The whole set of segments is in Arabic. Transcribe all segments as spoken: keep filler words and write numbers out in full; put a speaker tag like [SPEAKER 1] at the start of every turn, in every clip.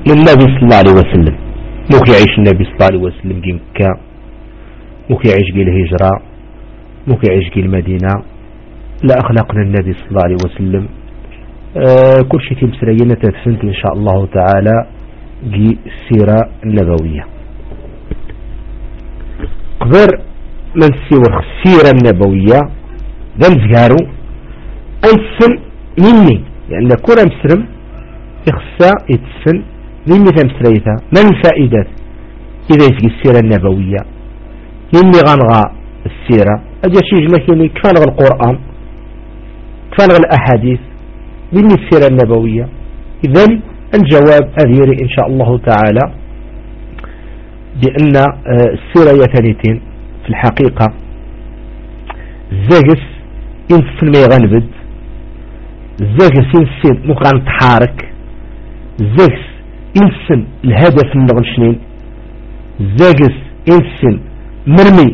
[SPEAKER 1] للنبي صلى الله عليه وسلم. موك يعيش النبي صلى الله عليه وسلم كي مكة، موك يعيش كي الهجرة، موك يعيش كي المدينة، لا أخلاقنا النبي صلى الله عليه وسلم. آه كل شيء تمسرينا تفسنت إن شاء الله تعالى كي السيرة النبوية. قدر من سيور السيرة النبوية ذا مزقارو أنسن مني، لأن يعني كل مسرم يخصى يتسن مني تمسريتها من الفائدات إذا يسقي السيرة النبوية مني غنغى السيرة أجا شيء جمكيني كفالغ القرآن كفالغ الأحاديث مني السيرة النبوية. إذن الجواب أذيري إن شاء الله تعالى بأن السيرة يثالثين في الحقيقة الزاقس ينسن ما يغنبد، الزاقس ينسن مقرن تحارك، الزاقس ينسن الهدف من غنشنين، الزاقس ينسن مرمي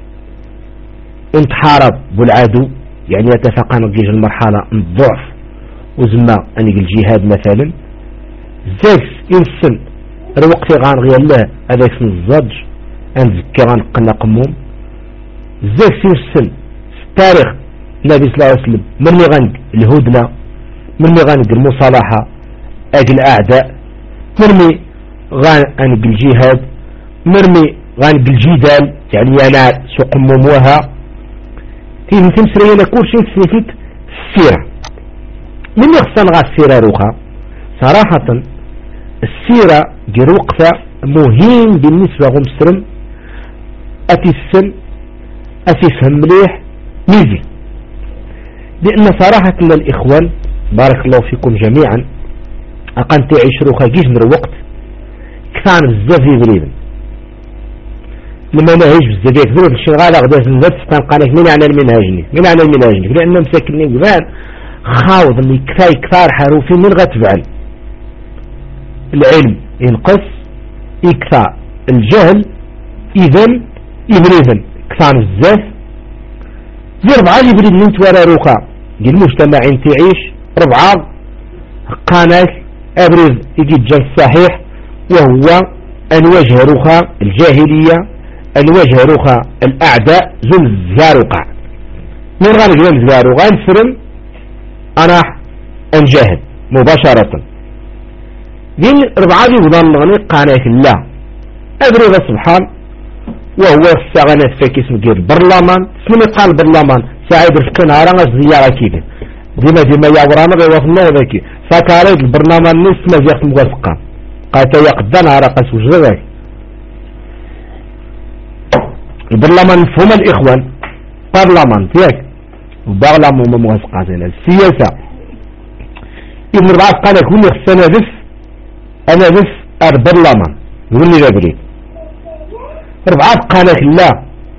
[SPEAKER 1] انتحارب بالعدو، يعني يتفقن جيج المرحلة من الضعف وزما أن يقل الجهاد مثلا. الزاقس ينسن الوقت غان غير الله هذاك الزج أنزكي غنقنا قموم. الزاقس ينسن التاريخ النبي صلى الله عليه وسلم من غنق الهدنة، من غنق المصالحة أجل الأعداء، مرمي غنق الجهاد، مرمي غنق الجدال، يعني أنا سوق مموها في تمسرينا كل شيء سنفيت السيرة. من يخصن غا السيرة روخا صراحة السيرة جير وقفة مهم بالنسبة غمسرم أتي السن أتي فهم مليح ميزي، لأن صراحة الإخوان بارك الله فيكم جميعا أقن تعيش روخا جيش من الوقت كفان بزاف يبريد لما نهيج بزاف يكذروا الشغال أغداس الزرس كان قالك من عنا المنهاجني من عنا المنهاجني لأن مساكني قبان خاوض اللي كفاي كفار حروفي من غتفعل العلم ينقص يكفى الجهل إذن يبريدن كفان الزاف زي ربعة يبريد من توارى روخا دي المجتمع تعيش ربعة قاناك أبرز يجي الجن الصحيح وهو أن وجه روخا الجاهلية، أن وجه روخا الأعداء ذو الزاروقع من غير جوان الزاروقع نسرم أنا أنجاهد مباشرة دين ربعة يقضان نغني قاناك الله أبرز سبحان وهو الساغنات فاكي اسمه البرلمان اسمه قال البرلمان سعيد رفكنا رانا الزيارة كيف ديما ديما يعبرانا بيوافنا ذاكي فكاريد البرلمان نسمى زيارة مغاسقة قايتا يقدنا راقس وجدك البرلمان فهم الإخوان برلمان تياك وبرلمان مغاسقة السياسة ابن ربعات قال يكون يخصنا ذف أنا ذف البرلمان يقول لي جابري ربعات قالك لا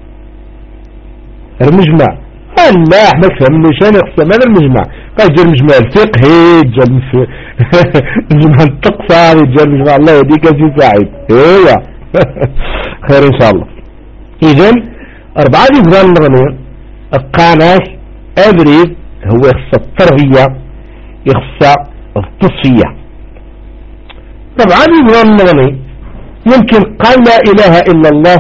[SPEAKER 1] المجمع لا احنا فهمنا شان يقسم هذا المجمع قال جا المجمع الفقهي جا المجمع التقصى جا المجمع الله يديك في سعيد ايه خير ان شاء الله. اذن اربعة يبغى المغنية القاناش ابريد هو يخص التربية يخص التصفية. ربعة يبغى المغنية يمكن قال لا إله إلا الله،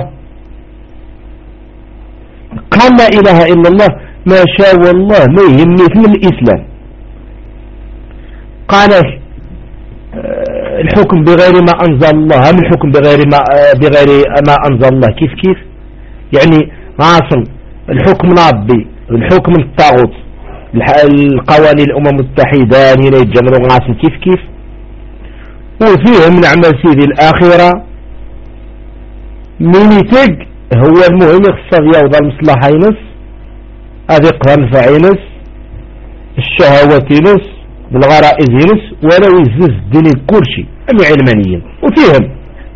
[SPEAKER 1] قال لا إله إلا الله ما شاء الله ما يهمني من الإسلام. قال الحكم بغير ما أنزل الله، هم الحكم بغير ما بغير ما أنزل الله كيف كيف يعني عاصم الحكم ربي الحكم الطاغوت القوانين الأمم المتحدة هنا يتجمعوا عاصم كيف كيف وفيهم من عمل سيدي الآخرة مينيتج هو المهم يخص يوضع المصلحة ينس هذه قرن فعينس الشهوات ينس بالغرائز ينس ولو يزز الدنيا كل شيء أم علمانيين وفيهم.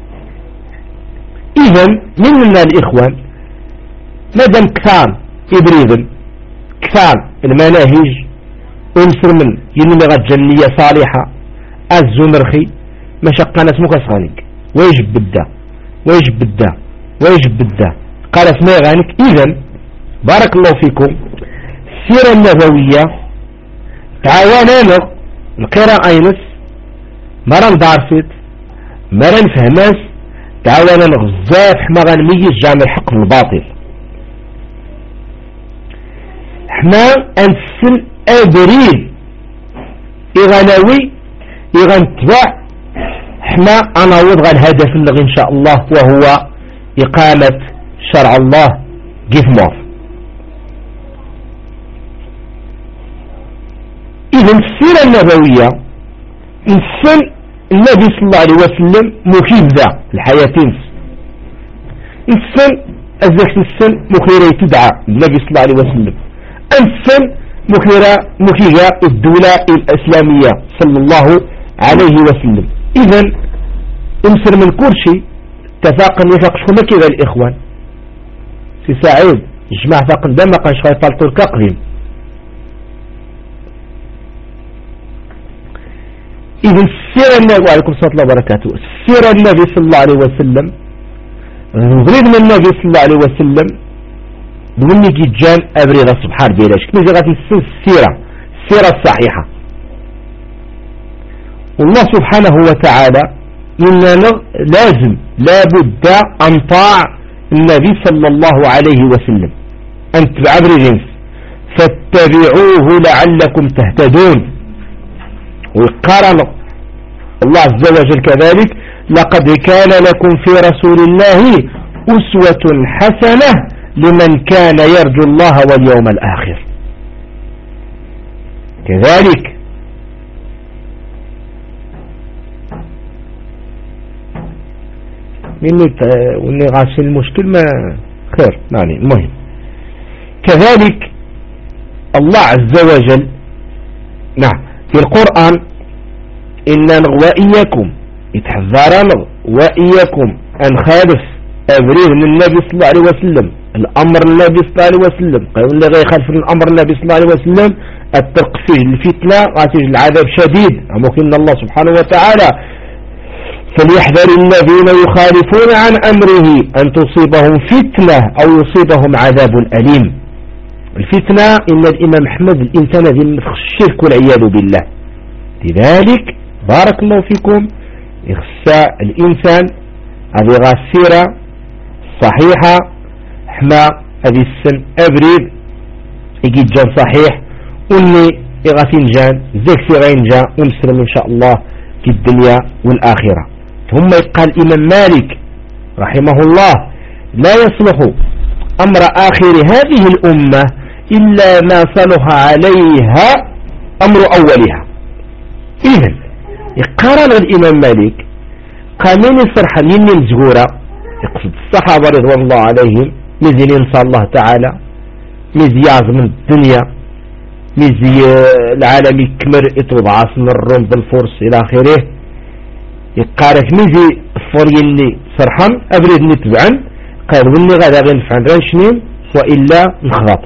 [SPEAKER 1] إذن مننا الإخوان مادام كثان إبريدن كثان المناهج ونسر من ينمي غجلية صالحة الزمرخي مشقنا اسمك صانق ويجب بالدا ويجب بالدا ويجب بالدا قال اسمه غانك. إذن بارك الله فيكم السيرة النبوية تعاوننا القراءة أينس مران دارفت مرا نفهماس تعاونا نغزاف حما غنميز جامع الحق من الباطل. حنا انسن ابريد اغناوي اغنتبع حنا اناوض غا الهدف اللي ان شاء الله وهو اقامة شرع الله جثمور. اذا السيرة النبوية انسن النبي صلى الله عليه وسلم مفيدة الحياة انسن ازاك السن مخيرة تدعى النبي صلى الله عليه وسلم انسن مخيرة مخيرة الدولة الاسلامية صلى الله عليه وسلم. اذا انسر من كل شيء اتفاقا يفاق شكما كذا الاخوان في سعيد جماع فاقن دم قنش غاية فالطول كقريم. إذن السيرة النبي وعليكم الصلاة الله وبركاته السيرة النبي صلى الله عليه وسلم نريد من النبي صلى الله عليه وسلم بغني جيجان أبريغ سبحان بيلاش كما غاتي السيرة السيرة الصحيحة. والله سبحانه وتعالى إننا لازم لابد أن طاع النبي صلى الله عليه وسلم أن تبع بريجنس فاتبعوه لعلكم تهتدون. وقارن الله عز وجل كذلك لقد كان لكم في رسول الله أسوة حسنة لمن كان يرجو الله واليوم الآخر. كذلك مني غاسل المشكل ما خير يعني المهم. كذلك الله عز وجل نعم في القرآن إننا وإياكم يتحذرنا وإياكم أن خالف أبريد من النبي صلى الله عليه وسلم الأمر النبي صلى الله عليه وسلم قالوا اللي غير خالف الأمر النبي صلى الله عليه وسلم الترق فيه الفتنة غاتيج العذاب شديد. ممكن الله سبحانه وتعالى فليحذر الذين يخالفون عن أمره أن تصيبهم فتنة أو يصيبهم عذاب أليم. الفتنة إن الإمام أحمد الإنسان ذي نفخ الشرك والعياذ بالله. لذلك بارك الله فيكم يخسى الإنسان هذه غاسيرة صحيحة حما هذه السن أبريد يجي جان صحيح وني يغاتين جان زيك سيغين جان ونسلم إن شاء الله في الدنيا والآخرة. ثم يقال الإمام مالك رحمه الله لا يصلح أمر آخر هذه الأمة إلا ما صلح عليها أمر أولها. إذن يقارن الإمام مالك قامين الصرحة يني الزهورة يقصد الصحابة رضوان الله عليهم مزي ينصى الله تعالى مزي يعظم الدنيا مزي العالم يكمر اتوضع عاصم الروم بالفرس إلى آخره. يقارك مزي الفوري اللي صرحا أبريد نتبعا قال وني غادا غنفعن رانشنين وإلا نخرط.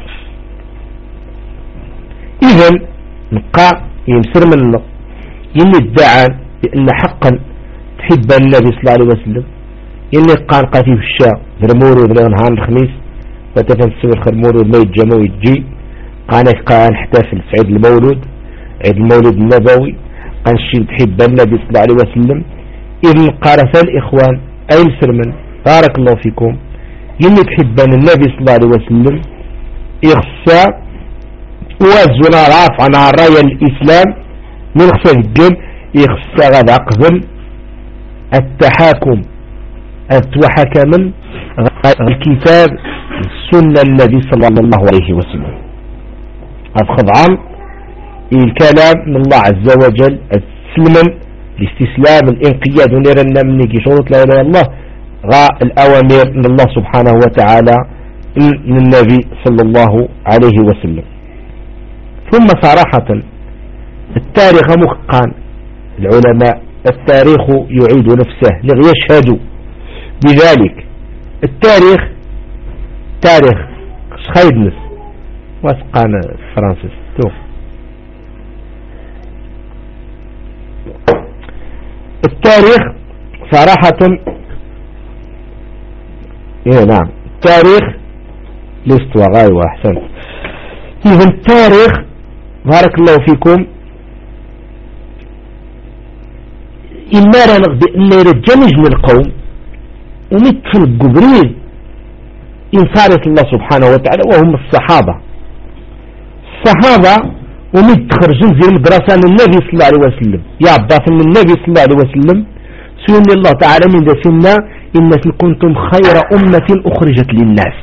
[SPEAKER 1] إذن نقع يمسر منه يني ادعى بأن حقا تحب النبي صلى الله عليه وسلم يني قان قاتي في الشاء درمورو دران نهار الخميس وتفنسوا الخرمورو ما يتجمعوا يتجي قانك قان احتفل في عيد المولود عيد المولود النبوي قان شي تحب النبي صلى الله عليه وسلم. إذن قارث الإخوان أي مسرمن بارك الله فيكم يني تحب النبي صلى الله عليه وسلم يخصى وزنا رافع عن راية الإسلام من خصى الجن يخصى غدا قبل التحاكم التوحكم الكتاب السنة النبي صلى الله عليه وسلم. الخضعان الكلام من الله عز وجل السلم الاستسلام الانقياد ونرنا منك شروط لا إله إلا الله غاء الأوامر من الله سبحانه وتعالى من النبي صلى الله عليه وسلم. ثم صراحة التاريخ مخقان العلماء التاريخ يعيد نفسه ليشهدوا بذلك. التاريخ تاريخ خيدنس واسقان فرانسيس توف التاريخ صراحة ايه نعم التاريخ لستوى غاية واحسن. إذن التاريخ بارك الله فيكم إما راه نغدي اللي رجانج من القوم ومتفن قبريل إنصارة الله سبحانه وتعالى وهم الصحابة الصحابة ومتخرجين زي المدرسة للنبي صلى الله عليه وسلم يا عباس من النبي صلى الله عليه وسلم سيقول الله تعالى من دسنا إن كنتم خير أمة أخرجت للناس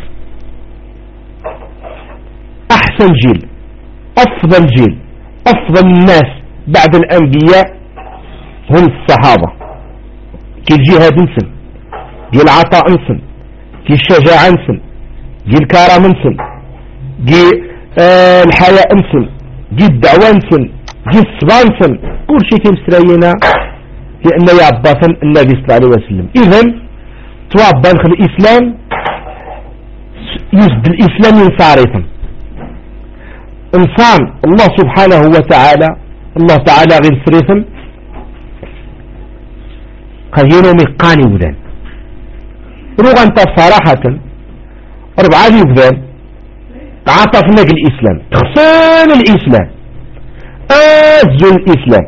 [SPEAKER 1] أحسن جيل أفضل جيل أفضل الناس بعد الأنبياء هم الصحابة كي الجهاد نسن كي العطاء نسن كي الشجاعة نسن كي الكرم نسن كي آه الحياء نسن كي الدعوة نسن كي الصبا نسن كل شيء تمسرينا لأن يا عباس النبي صلى الله عليه وسلم إذن توابا في الإسلام يسد الإسلام ينصارفا إنسان الله سبحانه وتعالى الله تعالى غير صريفا خيرهم مقاني ودان روغا انت صراحة أربعة يبدان تعاطفنا الإسلام تخصان الإسلام أزل الإسلام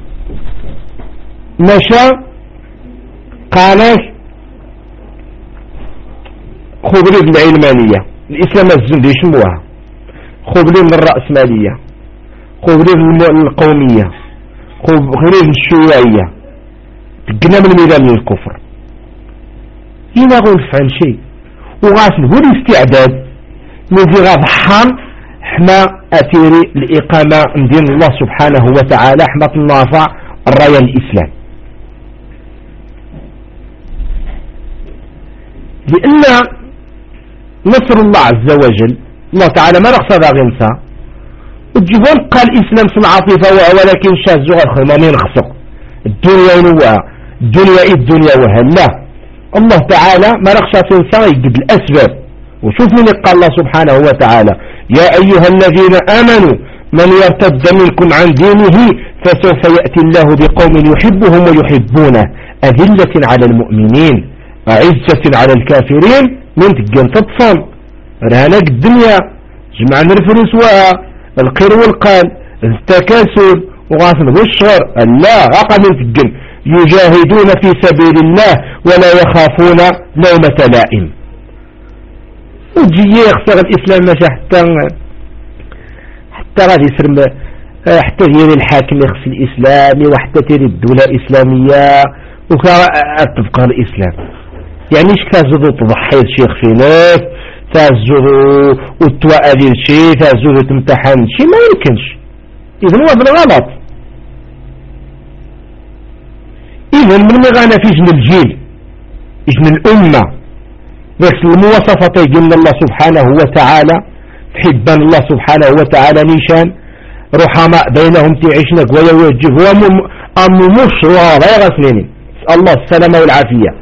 [SPEAKER 1] مشى قالك خبري بالعلمانية الإسلام الزن دي شموها خبري من الرأسمالية خبري من القومية خبري من الشيوعية تقنا من ميدان الكفر هنا غول فعل شيء وغاسل هو الاستعداد نزي غضحان حما أتيري الإقامة من دين الله سبحانه وتعالى حما النافع الراية الإسلام لأن نصر الله عز وجل الله تعالى ما رخص ذا غنسا وتجيبون قال الإسلام سنعطيفة ولكن شاز زغر خمامين خصق الدنيا ونوها الدنيا إيه الدنيا وهلا الله تعالى ما رخص تنسى يجيب الأسباب وشوف من قال الله سبحانه وتعالى يا أيها الذين آمنوا من يرتد منكم عن دينه فسوف يأتي الله بقوم يحبهم ويحبونه أذلة على المؤمنين أعزة على الكافرين من تجن تتصم رهنك الدنيا جمعنا الفلوس وها القير والقال التكاسل وغاثن والشهر لا غاقا من تجن يجاهدون في سبيل الله ولا يخافون لومة لائم وجي يخسر الإسلام ماشي حتى حتى غادي يسرم حتى غير الحاكم يخص الإسلامي وحتى تيري الدولة الإسلامية وكتبقى الإسلام يعني ايش تازدو تضحي الشيخ في ناس تازدو وتوأذي الشيء تازدو تمتحن شيء ما يمكنش إذن هو بالغلط إذن من مغانا في جن الجيل جن الأمة بس المواصفات يجن الله سبحانه وتعالى تحبان الله سبحانه وتعالى نيشان رحماء بينهم تعيشنا قوية ويوجه أم مش لا يغسليني الله السلامة والعافية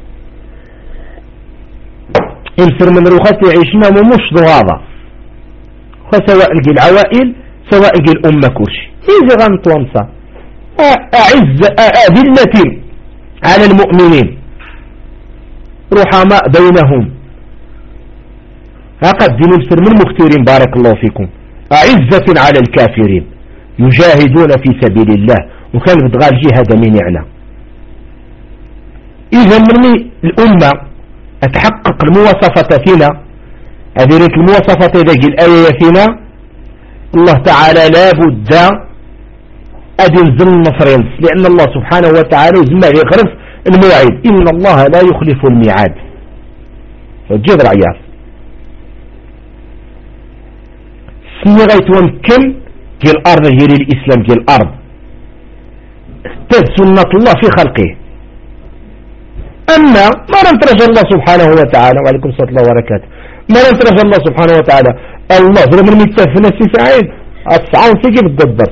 [SPEAKER 1] الفر من روخات يعيشنا مش ضغاضة سواء نجي العوائل سواء نجي الأمة كرش إذا غنط وانصى أعز أذلة على المؤمنين رحماء بينهم هقد دين الفر من مختيرين بارك الله فيكم أعزة على الكافرين يجاهدون في سبيل الله وكان بتغال جهاد من يعلى إذا من الأمة أتحقق المواصفة فينا هذه المواصفة إذا الآية فينا الله تعالى لا بد أدنزل النصرين لأن الله سبحانه وتعالى يزمع يخرف الموعد إن الله لا يخلف الميعاد فجيب العيار سنغيت ومكن في الأرض هي الإسلام في الأرض استاذ سنة الله في خلقه أما ما لم ترجى الله سبحانه وتعالى وعليكم الصلاة الله وبركاته ما لم ترجى الله سبحانه وتعالى الله ظلم المتاف في نفسي سعيد أتصعون سيجي بالدبر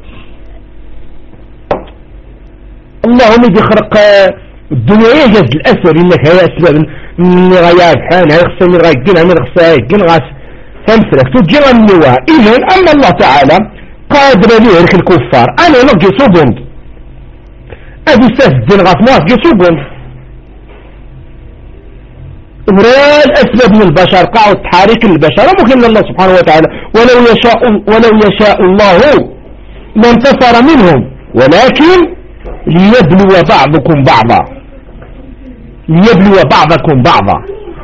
[SPEAKER 1] اللهم يجي خرق الدنيا يجد الأسر إنك هي أسباب من غياب حان هاي خصني غايقين عمي خصاي قين غاس فمسلك تجي غنيوها إذن أما الله تعالى قادر ليه رك الكفار أنا نقي صبند أدي ساس الدين غاس نقي صبند وراء الأسباب من البشر قاعد تحارك البشر ممكن الله سبحانه وتعالى ولو يشاء ولو يشاء الله لانتصر منهم ولكن ليبلو بعضكم بعضا ليبلو بعضكم بعضا.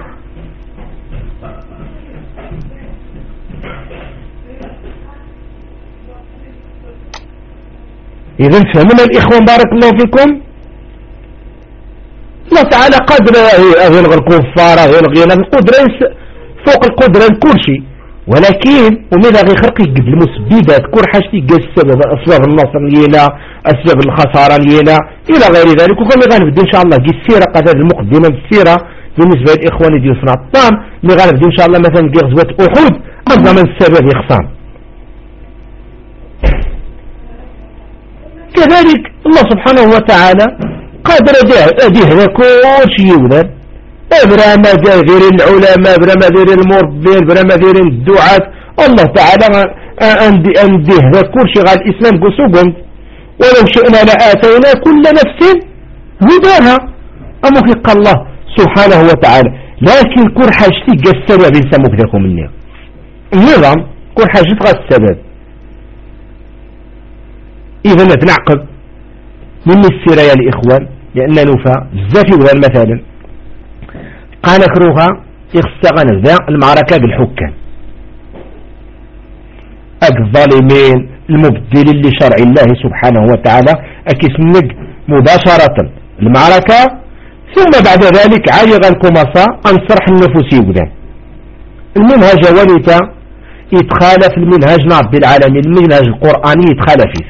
[SPEAKER 1] إذا فهمنا الإخوان بارك الله فيكم. الله تعالى قادر يلغي الكفار يلغي القدرة فوق القدرة لكل شيء، ولكن وماذا غير خلق يجيب المسببات كل حاجة يجي السبب أسباب النصر لينا أسباب الخسارة لينا إلى غير ذلك. وكما غنبدأ إن شاء الله دي السيرة قد هذه المقدمة السيرة بالنسبة للإخوان ديال صنع الطعام اللي غنبدأ إن شاء الله مثلا دي غزوة أحد أنظم السبب يخصام. كذلك الله سبحانه وتعالى قادر أديه كل شيء يولد برا ما غير العلماء برا ما غير المربين برا ما غير الدعاة. الله تعالى أنديه كل شيء على الإسلام قصوبهم ولو شئنا لآتينا كل نفس هداها أما في قال الله سبحانه وتعالى. لكن كل حاجة تيجي السبب يسموك ذاكم مني النظام كل حاجة تغى السبب. إذا نتنعقب من السيرة يا الإخوان لأن نوفى بزاف يبغى مثلا قال كروها يخصغن ذا المعركة بالحكام الظالمين المبدلين لشرع الله سبحانه وتعالى أكسنج مباشرة المعركة ثم بعد ذلك عايغا كمصا أنصرح النفوس يبدا المنهج وليتا يتخالف المنهج رب العالمين المنهج القرآني يتخالف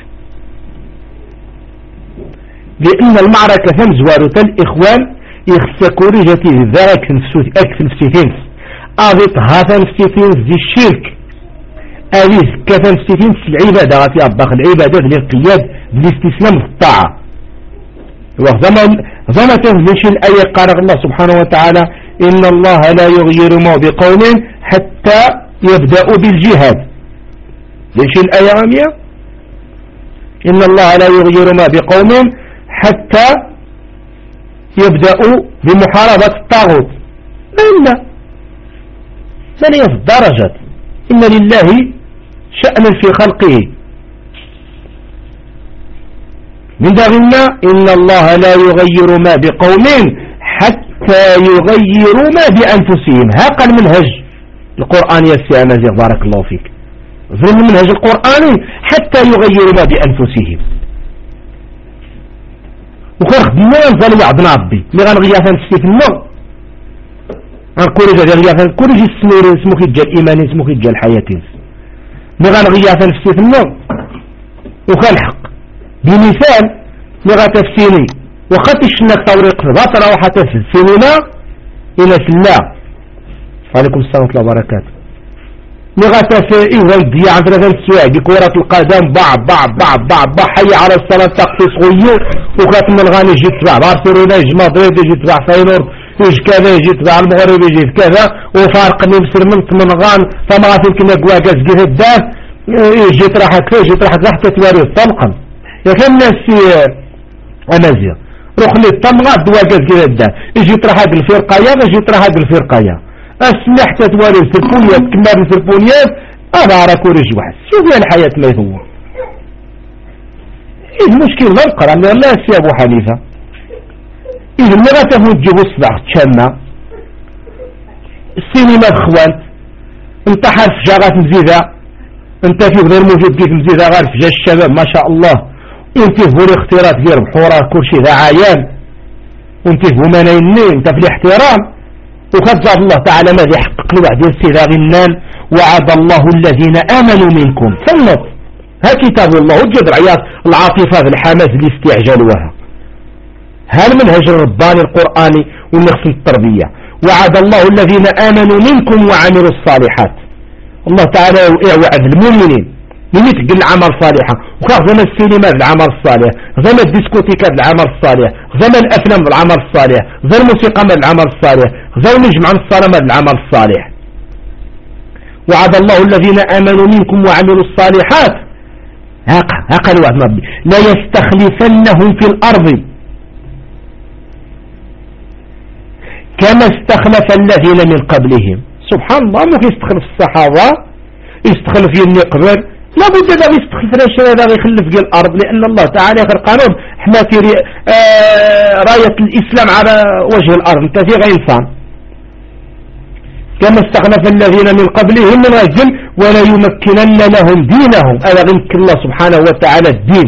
[SPEAKER 1] لأن المعركة ثم زوارة الإخوان يخسكوريجتي ذاك أكثر نفسيتين أضيط هذا نفسيتين ذي الشرك أليس كثا نفسيتين العبادة غاتي أباق العبادة للقياد للاستسلام في الطاعة. وزمن زمن ليش الآية قال الله سبحانه وتعالى إن الله لا يغير ما بقوم حتى يبدأوا بالجهاد. ليش الآية رامية إن الله لا يغير ما بقوم حتى يبدأوا بمحاربة الطاغوت. لا ثانية في الدرجة إن لله شأن في خلقه من دغنا إن الله لا يغير ما بقوم حتى يغيروا ما بأنفسهم. هاقا المنهج القرآني يا سي أمازيغ بارك الله فيك ظلم المنهج القرآني حتى يغيروا ما بأنفسهم. وخرخ ديما نظل يعضنا ربي مي غنغيا فنفسي في النور غنكوريجا غنغيا فنكوريجي السنور اسمو كيجا الإيمان اسمو كيجا الحياة مي غنغيا فنفسي في النور وخالحق بمثال مي غتفسيني وخاتش انك توريق في بطرة وحتى في السينما إلى سلا. وعليكم السلام ورحمة الله وبركاته. مي غتفسيني والديا عن ثلاثة السواق كرة القدم باع باع باع باع باع حي على الصلاة تقصي صغير وكات من الغاني يجي تبع بارسلونة يجي مدريد يجي تبع فاينورد يجي كذا يجي تبع المغرب يجي كذا وفارق نمسر من من غان فما غاتي كنا قواقز قيد الدار يجي تراحك فيه يجي تراحك حتى تواري الطلقم يا كم ناس أمازيغ روح لي الطمغة قواقز قيد الدار يجي تراحك الفرقايا يجي تراحك الفرقايا أسمح تتواري الفرقونيات كمار الفرقونيات أنا أراك وريج واحد شوف يا الحياة ما يهو المشكل ما القرآن لا سي أبو حنيفة إذا ما تفوت جيبو الصباح تشمع السينما الخوان انت حرف جاغات مزيدة انت في غير موجود كيف مزيدة غير في جا الشباب ما شاء الله انت في غير اختيارات غير بحورة كل شيء ذا عيان وانت في همانيني انت في الاحترام وخذ الله تعالى ماذا يحقق لوعد السيدة غنان وعد الله الذين آمنوا منكم فالنص ها كتاب الله وجد رعيات العاطفة الحماس الاستعجال وها ها المنهج الرباني القرآني والنقص التربية وعد الله الذين آمنوا منكم وعملوا الصالحات. الله تعالى يوعد المؤمنين من يتقل العمل الصالحة وخاف زمن السينما العمل الصالح زمن الديسكوتيكات العمل الصالح زمن الأفلام العمل الصالح زمن الموسيقى من العمل الصالح زمن الجمع الصلاة من العمل الصالح. وعد الله الذين آمنوا منكم وعملوا الصالحات هاقا هاقا الوعد ربي لا يستخلفنهم في الأرض كما استخلف الذين من قبلهم. سبحان الله مو يستخلف الصحابة يستخلف يني قبل لابد دا يستخلف الشيء هذا يخلف في الأرض، لأن الله تعالى في القانون احنا في آه راية الإسلام على وجه الأرض انت في غير إنسان كما استخلف الذين من قبلهم من رجل ولا يمكنن لهم دينهم. هذا يمكن الله سبحانه وتعالى الدين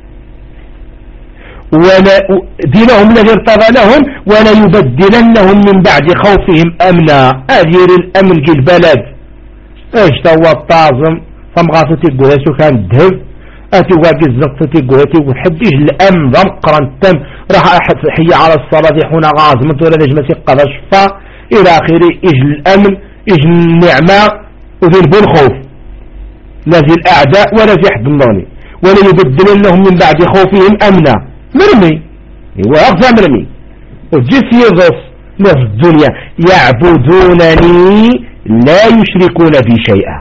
[SPEAKER 1] ولا دينهم الذي ارتضى لهم ولا يبدلنهم من بعد خوفهم أمنا. أدير الأمن في البلد ايش توا الطازم فمغافتي قواتي كان الذهب اتي واقي الزنقتي قواتي وحديش الأمن ضمقرا تم راح أحد حي على الصلاة يحونا غازمت ولا نجمة قضى شفا إلى آخره. إجل الأمن إجل النعمة وذلب الخوف لا في الأعداء ولا في حد النوني ولا يبدلنهم من بعد خوفهم أمنا. مرمي هو أغفى مرمي وجيس يضف في الدنيا يعبدونني لا يشركون بي شيئا.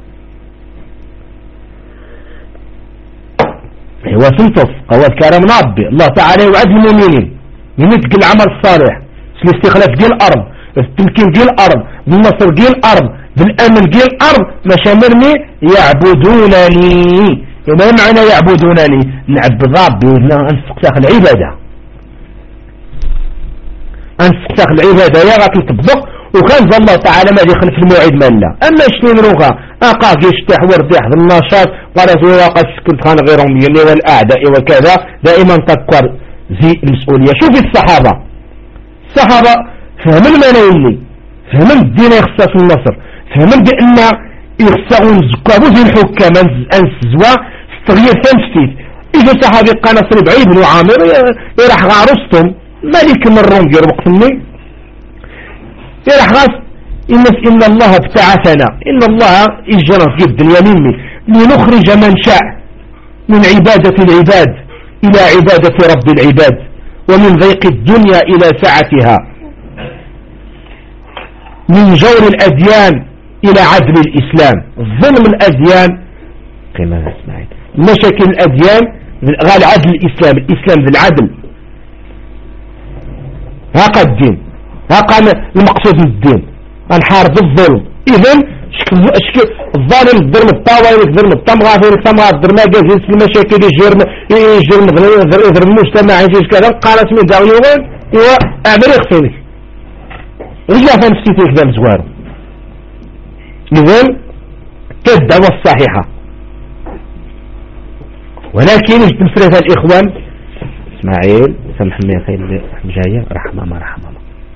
[SPEAKER 1] هو سنطف قوات كرم ربي الله تعالى يوعد المؤمنين من يتقل العمل الصالح الاستخلاف ديال الأرض التمكين ديال الأرض بالنصر ديال الأرض بالأمن ديال الأرض ماشا مرمي يعبدونني. وما معنى يعبدونني؟ نعبد ربي ونسقساخ العبادة أنسقساخ العبادة يا غاك تطبق وكان الله تعالى ما يدخل في الموعد مالا. أما شنين روغا أقاك يشتح ورديح بالنشاط قالت وقد كنت خان غيرهم يلي والأعداء وكذا دائما تذكر زي المسؤولية. شوفي الصحابة الصحابة فهم الملايين فهم الدين يخصص النصر فهم بأن يخصصون زكابو زي الحكام أنسزوا استغير فمستيت. إذا صحابي قال نصر بعيد بن عامر يرح غارستم ملك من الروم ديال وقت مني يرح غاس إن, إن الله ابتعثنا إن الله إجرى في الدنيا مني لنخرج من شاء من عبادة العباد إلى عبادة رب العباد ومن ضيق الدنيا إلى سعتها من جور الأديان إلى عدل الإسلام. ظلم الأديان كما سمعت مشاكل الأديان غال عدل الإسلام الإسلام ذي العدل هاقا الدين هاقا المقصود من الدين نحارب الظلم. إذن شكل شكل الظالم الظلم الطاوة الظلم الطمغة في الطمغة الظلم جازيس المشاكل يجرم يجرم يضرب المجتمع يجيش كذا قالت من داوي يوغن هو أعمل يخفيني رجع فنفسي تكذا مزوار. إذن كالدعوة الصحيحة ولكن تمثلها الإخوان إسماعيل سامحني يا خير جاية رحمة ما رحمة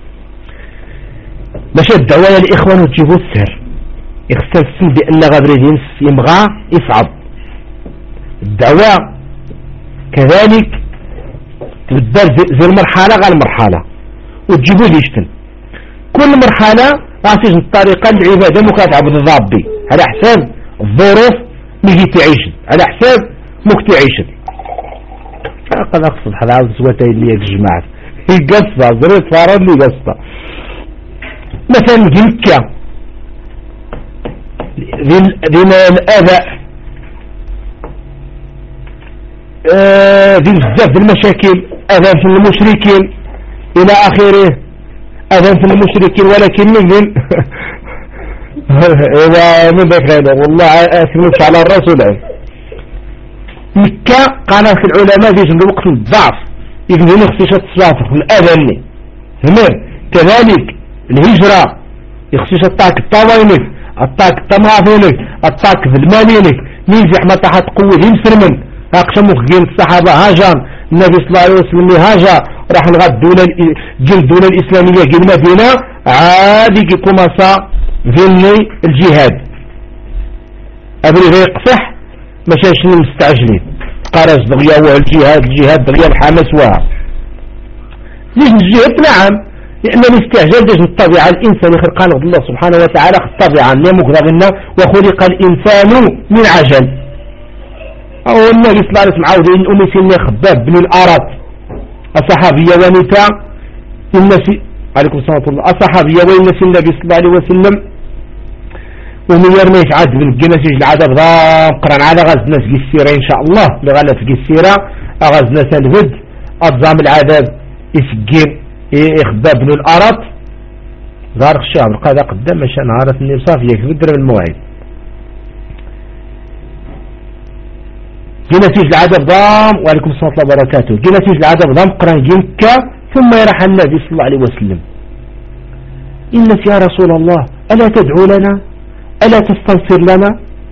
[SPEAKER 1] باش الدعوة الإخوان وتجيبوا السر يخسر السن بأن غابريدين يبغى يصعب الدعوة كذلك تبدل زي المرحلة غير المرحلة وتجيبوا ليشتن كل مرحلة غاسيج الطريقة للعبادة مو كتعبد الضابي على حساب الظروف اللي تعيش على حساب موك تعيش. قد أقصد هذا عاوز سواتين اللي يجمعت يقصة ضرورة فارد لي قصة مثلا في مكة ذين الآباء ذين بزاف المشاكل أذان في المشركين إلى آخره أذان في المشركين ولكن من إذا من ذلك هذا والله أثبت على الرسول. مكة قالت العلماء في جنب وقت الضعف يقدرون يخصيص التصافح الأذان تمام. كذلك الهجرة يخصيص الطاق الطاوينك الطاق الطمافينك الطاق في المالينك نيزح ما تحت قوة يمسرمن أقسموك جين الصحابة هاجر النبي صلى الله عليه وسلم هاجر راح نغاد دولة الدولة الإسلامية جين مدينة عادي كمسا ذني الجهاد أبري غير قصح مشاش مستعجلين قارس دغيا والجهاد الجهاد دغيا الحماس وها ليش الجهاد نعم لأن الاستعجال ديش الطبيعة الإنسان خلقان الله سبحانه وتعالى الطبيعة نمك ذغنا وخلق الإنسان من عجل أو النبي صلى الله عليه وسلم عاودين أمي سنة خباب بن الأرض الصحابية ونتا النسي عليكم السلام ورحمة الله الصحابية ونسي النبي صلى الله عليه وسلم ومن يرميش عاد من الجنسيج العذاب ضام قران على غزنا في السيرة إن شاء الله لغانا في السيرة أغزنا سنفد أضزام العذاب يسجين إخباب بن الأرض ظهر الشهر قاد قدام مشان عارف النصاف يكبر من الموعد جي نتيجة العدد ضام وعليكم السلام ورحمة الله وبركاته جي نتيجة العدد ضام قران جيمكا ثم يرحل النبي صلى الله عليه وسلم إنك يا رسول الله ألا تدعو لنا ألا تستنصر لنا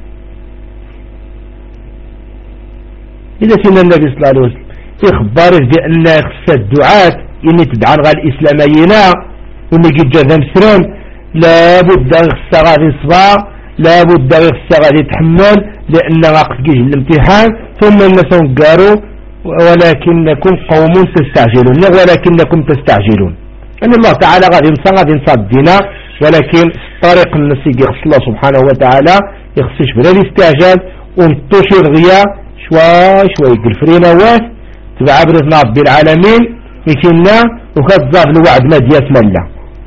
[SPEAKER 1] إذا سينا النبي صلى الله عليه وسلم إخباره بأن خص الدعاة إني تدعى غا الإسلاميين وإني قد جاذا مسرم لابد خص غادي صبا لابد خص غادي تحمل لأن غاقت جيج الامتحان ثم الناس قالوا ولكنكم قوم تستعجلون ولكنكم تستعجلون أن الله تعالى غادي ينصى غادي ينصى الدين ولكن طريق النسي يخص الله سبحانه وتعالى يخصش بلا الاستعجال ونطوشي الغيا شوي شوي قلفرينا واس تبع برزنا ربي العالمين يكينا وكتزاف الوعد ما دياس ملا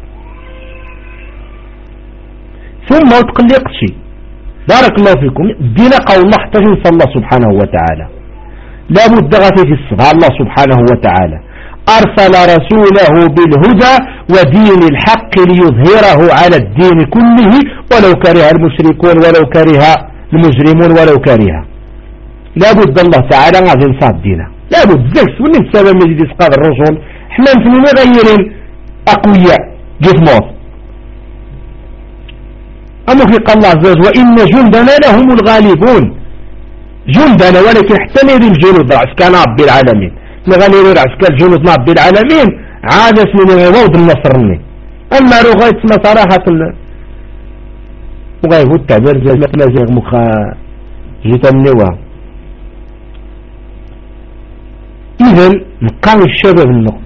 [SPEAKER 1] ثم تقلق شيء بارك الله فيكم دين قول الله حتى ينصى الله سبحانه وتعالى لا بد غادي يصبح الله سبحانه وتعالى أرسل رسوله بالهدى ودين الحق ليظهره على الدين كله ولو كره المشركون ولو كره المجرمون ولو كره لا بد الله تعالى غادي ينصى الدين لا بد زكس ونين السبب مجد إسقاط الرسل احنا نسمي مغيرين أقوياء جيت موت أما في قال الله عز وجل وإن جندنا لهم الغالبون جندنا ولكن حتى نري الجنود عسكان ربي العالمين نغني عسكان جنود ربي العالمين عاد اسمه غيوض النصرني أما رغاية اسمه صراحة وغايبو التعبير زي ما زي مخا جيتا النوا إذن مقام الشباب النقم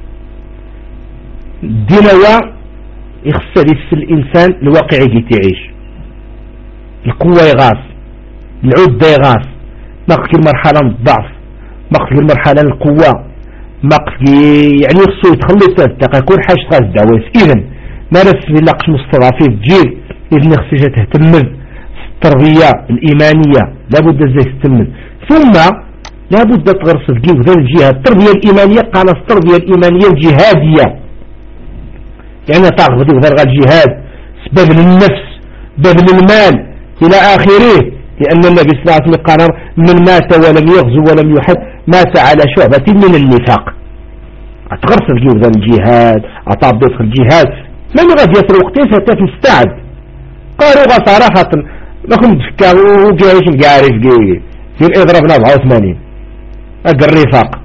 [SPEAKER 1] الدنيا يخص الإنسان الواقع يجي تعيش القوة يغاص العدة يغاص مقفل مرحلة من الضعف مقفل مرحلة من القوة مقفل يعني يخصو يتخلص تلتقى يكون حاجة غاز الدعوات إذن ما رسل الله قش مستضعفين الجيل إذن يخصيجة تهتمل التربية الإيمانية لابد ازاي تهتمل ثم لابد تغرس الجيل ذا الجهة التربية الإيمانية قال التربية الإيمانية الجهادية يعني تعرف ذلك الجهاد سبب للنفس بذل المال إلى آخره لأن النبي صلى الله عليه وسلم قال من مات ولم يغزو ولم يحد مات على شعبة من النفاق أتغرس الجيل ذا الجهاد أطابط الجهاد من غادي يصل وقتين حتى تستعد قالوا صراحة لكم تفكروا وجايش مقارف في الإضراب أربعة وثمانين أقر الرفاق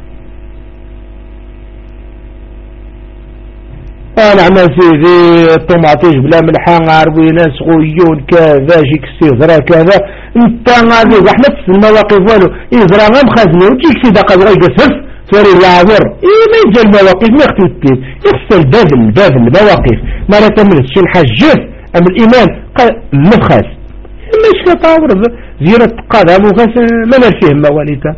[SPEAKER 1] أنا عمل سيدي طماطيش بلا ملحان عربينا صغيون كذا جيك استهزرا كذا انت غادي احنا في المواقف والو يزرا غير مخازني وجيك سيدا قد غير يقصف سوري العابر ايه ما يجي المواقف ما يختي التين يخص الباذل الباذل المواقف ما لا تملس شي الحجف ام الايمان مفخاس مش كطاور زيارة قادم وخاس ما نرفيه مواليتا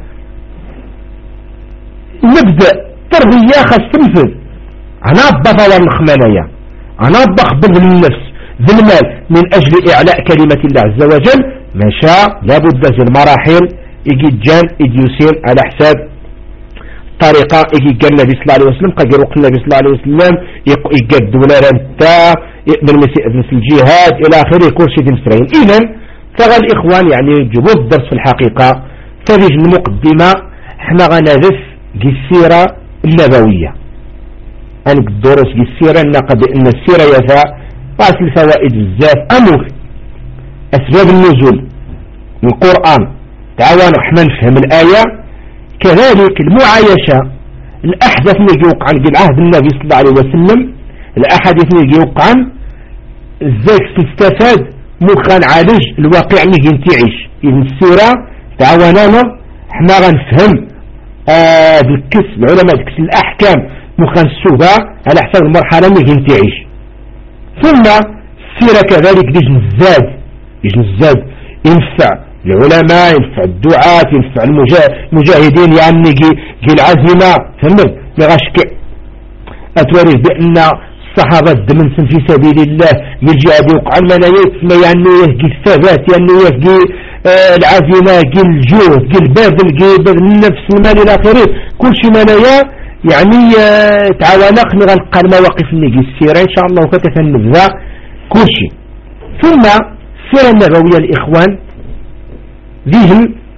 [SPEAKER 1] نبدأ تربية خاص تنفذ أنا أبطل ونخمانيا أنا أبطل النفس ذي المال من أجل إعلاء كلمة الله عز وجل ما شاء لابد ذي المراحل يجي الجان يجي يسير على حساب طريقة يجي الجان النبي صلى الله عليه وسلم قد يروق النبي صلى الله عليه وسلم يقد ولا رمتا يقبل مثل الجهاد إلى آخره كل شيء مسرين إذن فغى الإخوان يعني جبود الدرس في الحقيقة فبيج المقدمة احنا غنذف السيرة النبوية أنك الدروس دي السيرة نقد إن السيرة يفاء قاس الفوائد الزاف أمور أسباب النزول من القرآن تعاون رحمن نفهم الآية كذلك المعايشة الأحدث اللي يوقع عن العهد النبي صلى الله عليه وسلم الأحاديث اللي يوقع عن ازاي تستفاد مخان عالج الواقع اللي ينتعيش إذن السيرة تعاوننا احنا غنفهم آه الكس العلماء الكس الأحكام مخان السوبة على حسب المرحلة اللي ينتعيش ثم السيرة كذلك دي جنزاد جنزاد ينفع العلماء ينفع الدعاة ينفع المجاهدين يعني جي العزيمة فهمت لغاشك أتوريث بأن الصحابة دمنسن في سبيل الله يجهد يوقع المنايات ما يعني يهجي الثبات يعني يهجي آه العزيمة جي الجهد جي البذل جي بذل النفس المال إلى آخره كل شيء منايا يعني آه تعاونق نغلق المواقف اللي جي السيرة إن شاء الله وكتفنف ذا كل شيء ثم السيرة النبوية الإخوان ذهن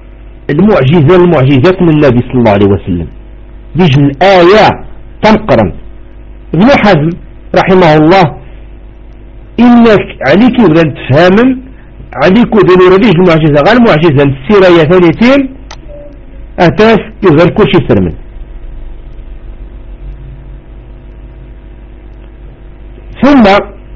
[SPEAKER 1] المعجزة المعجزات من النبي صلى الله عليه وسلم ديج الآية تنقرن. ابن حزم رحمه الله إنك عليك يبدأ تفهم عليك ودلو رديج المعجزة غير المعجزة السيرة يا ثالثين أتاف يظهر كل شيء سرمن. ثم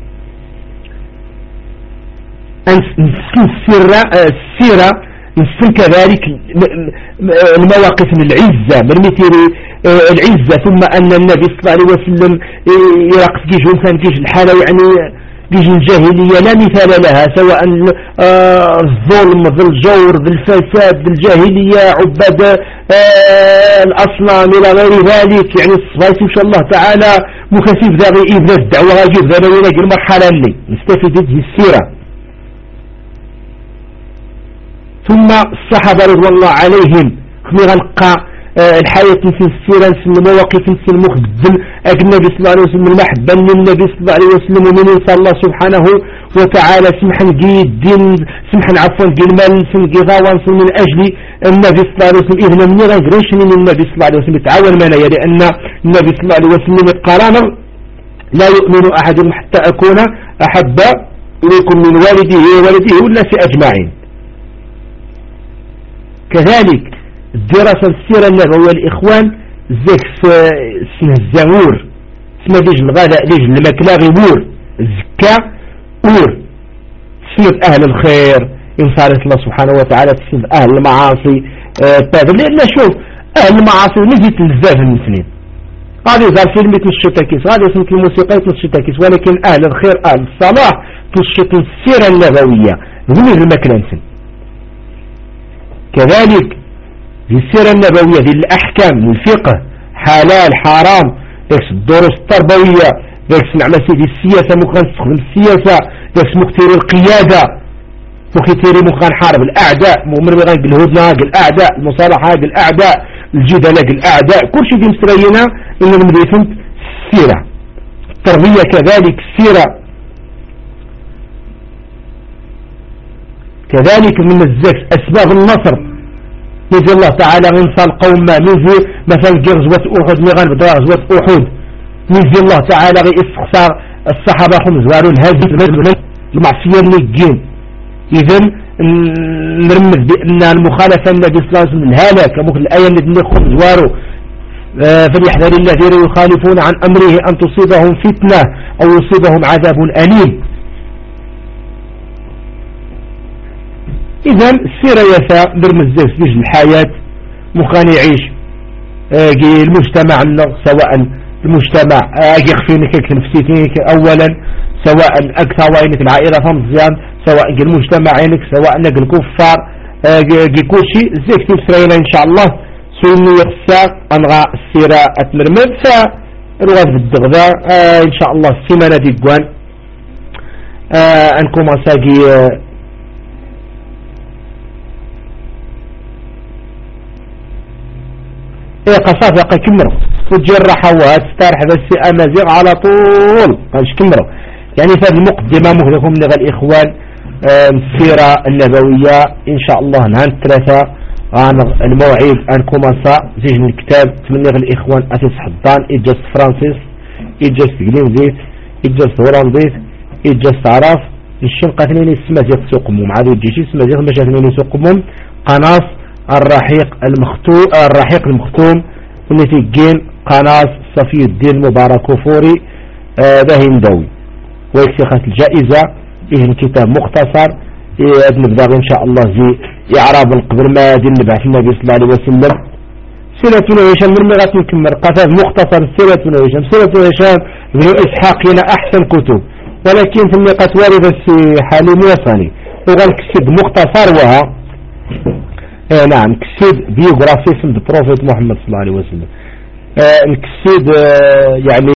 [SPEAKER 1] السيرة السيرة نسل كذلك المواقف من العزة من مثل العزة. ثم أن النبي صلى الله عليه وسلم يرقص جيجهم كان جيج الحالة يعني جيج الجاهلية لا مثال لها سواء الظلم ذي الجور ذي الفساد ذي الجاهلية عباد الأصنام إلى غير ذلك. يعني الصفايس إن شاء الله تعالى مكثف ذا إبناء الدعوة غاجيب ذا نوينك المرحلة اللي نستفيد هذه السيرة. ثم الصحابة رضوان الله عليهم خمي غنقى الحياة في السيرة في المواقف في المخدم أجل النبي صلى الله عليه وسلم المحبة للنبي صلى الله عليه وسلم ومن ينسى الله سبحانه وتعالى سمحا جي الدين سمحا عفوا جي المال سمحا غاوان من أجل النبي صلى الله عليه وسلم إذن من يغنقريش من النبي صلى الله عليه وسلم يتعاون معنا لأن النبي صلى الله عليه وسلم قال لا يؤمن أحدهم حتى أكون أحب إليكم من والده وولده والناس أجمعين. كذلك الدراسة السيرة النبوية الإخوان زيك سنه الزهور سنه ديج الغذاء ديج المكلاغي وور الزكاة وور سنة أهل الخير إنصارة الله سبحانه وتعالى سنة أهل المعاصي أه لأن شوف أهل المعاصي نزيت الزاف من سنين هذه ظهر فيلم تنشتكيس هذه اسمك الموسيقى تنشتكيس ولكن أهل الخير أهل الصلاح تنشت السيرة النبوية هم المكلان سن. كذلك في السيرة النبوية في الأحكام الفقه حلال حرام يكس الدروس التربوية يكس نعمل سيدي السياسة ممكن نستخدم السياسة يكس مكتير القيادة مكتير ممكن حارب الأعداء مؤمن بغاية الهدنة الأعداء المصالحة الأعداء الجدل الأعداء كل شيء في مسترينا إن المدرسة السيرة. التربية كذلك السيرة كذلك من الزكس أسباب النصر نزل الله تعالى غنصى القوم ما نزل مثلا غزوة أحد مغان بدأ غزوة أحد نزل الله تعالى غي استخسار الصحابة خمس وارون هذه المعصية النجين. إذن نرمز بأن المخالفة النبي صلى الله عليه وسلم الهلاك ممكن الآية التي خمس وارو فليحذر الذين يخالفون عن أمره أن تصيبهم فتنة أو يصيبهم عذاب أليم. إذن السيرة يسا برمزيس بيج الحياة مخان يعيش اجي المجتمع سواء المجتمع اجي يخفينك نفسيتك اولا سواء اكثر وينك العائلة فمزيان سواء اجي المجتمع عينك سواء نجي الكفار اجي كل شيء زيك تفسرين ان شاء الله سوني يخسى انغى السيرة اتمرمد فالغاز بالدغذاء اه ان شاء الله السيمانة دي قوان اه انكم اساقي اه ايه قصافة قا كمرو وتجرح وتسترح بس امازيغ على طول قاش كمرو. يعني في هذه المقدمة مهلكم لغا الاخوان السيرة النبوية ان شاء الله نهان الثلاثة عن الموعد ان كوماسا زيج الكتاب تمنى غا الاخوان اتيس حضان اجاز فرانسيس اجاز انجليزيت اجاز هولنديت اجاز عراف الشنقة اثنين السمازيغ سوقمهم عادو الجيشي السمازيغ ماشا اثنين سوقمهم قناص الرحيق المختوم الرحيق المختوم ونتيجين قناص صفي الدين مبارك فوري ذا هندوي ويكسخت الجائزة إيه الكتاب مختصر إيه ابن بداغ إن شاء الله زي إعراب القبر ما دين نبعث النبي صلى الله عليه وسلم. سيرة هشام من مغات نكمل قتاد مختصر سيرة هشام سيرة هشام ابن إسحاق هنا أحسن كتب ولكن في النقاط واردة حالي موصاني وغان كسب مختصر وها آه نعم كسيد بيوغرافي اسم البروفيت محمد صلى الله عليه وسلم آه الكسيد آه يعني